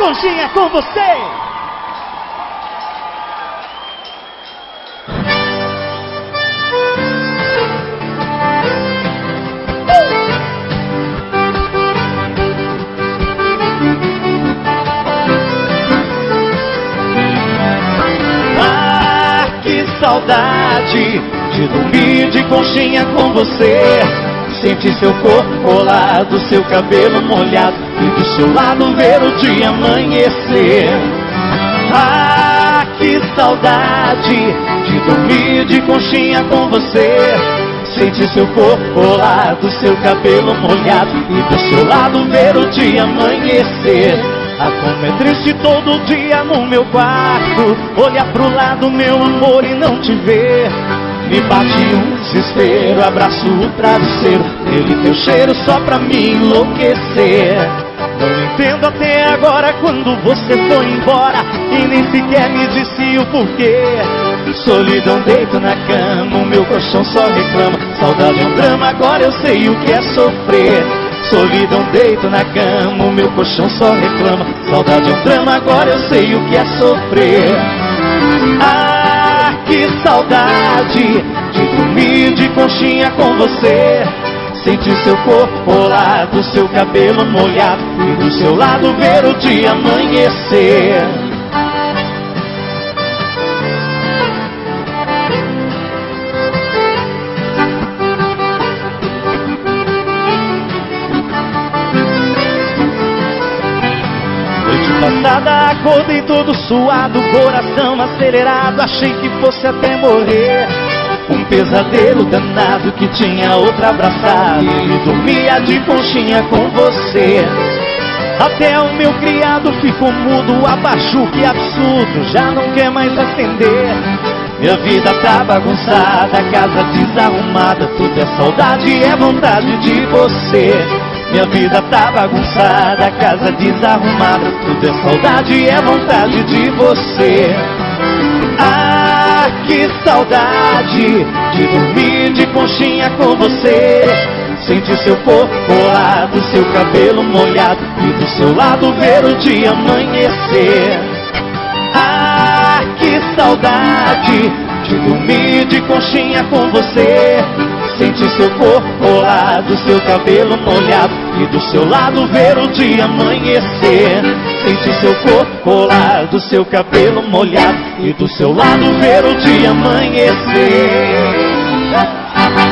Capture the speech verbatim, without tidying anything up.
conchinha com você. Ah, que saudade de dormir de conchinha com você. Sentir seu corpo colado, seu cabelo molhado e do seu lado ver o dia amanhecer. Ah, que saudade de dormir de conchinha com você. Sentir seu corpo colado, seu cabelo molhado e do seu lado ver o dia amanhecer. Ah, como é triste todo dia no meu quarto olhar pro lado, meu amor, e não te ver. Me bate um desespero, abraço o travesseiro, ele teu cheiro só pra me enlouquecer. Não entendo até agora quando você foi embora e nem sequer me disse o porquê. Solidão, deito na cama, o meu colchão só reclama. Saudade é um drama, agora eu sei o que é sofrer. Solidão, deito na cama, o meu colchão só reclama. Saudade é um drama, agora eu sei o que é sofrer. Ah, que saudade de dormir de conchinha com você. Sentir seu corpo colado, seu cabelo molhado e do seu lado ver o dia amanhecer. Passada, acordei todo suado, coração acelerado, achei que fosse até morrer. Um pesadelo danado que tinha outra abraçada e dormia de conchinha com você. Até o meu criado ficou mudo, abaixo, que absurdo, já não quer mais acender. Minha vida tá bagunçada, casa desarrumada, tudo é saudade, é vontade de você. Minha vida tá bagunçada, casa desarrumada, tudo é saudade, é vontade de você. Ah, que saudade de dormir de conchinha com você. Sentir seu corpo colado, seu cabelo molhado e do seu lado ver o dia amanhecer. Ah, que saudade de dormir de conchinha com você. Sentir seu corpo colado, seu cabelo molhado e do seu lado ver o dia amanhecer. Sentir seu corpo colado, seu cabelo molhado e do seu lado ver o dia amanhecer.